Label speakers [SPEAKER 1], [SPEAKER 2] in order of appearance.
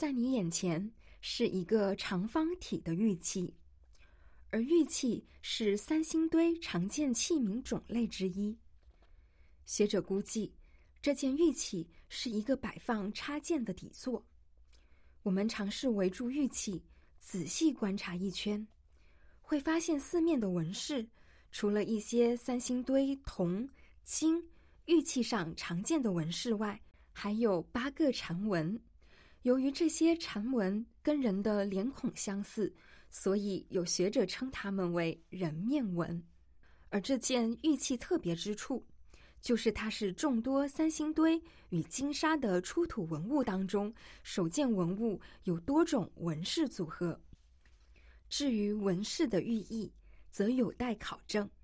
[SPEAKER 1] 在你眼前是一个长方体的玉器，而玉器是三星堆常见器皿种类之一。学者估计，这件玉器是一个摆放插件的底座。我们尝试围住玉器，仔细观察一圈，会发现四面的纹饰，除了一些三星堆铜、金玉器上常见的纹饰外，还有8个蝉纹。由于这些蝉纹跟人的脸孔相似，所以有学者称它们为人面纹。而这件玉器特别之处，就是它是众多三星堆与金沙的出土文物当中首件文物有多种纹饰组合。至于纹饰的寓意，则有待考证。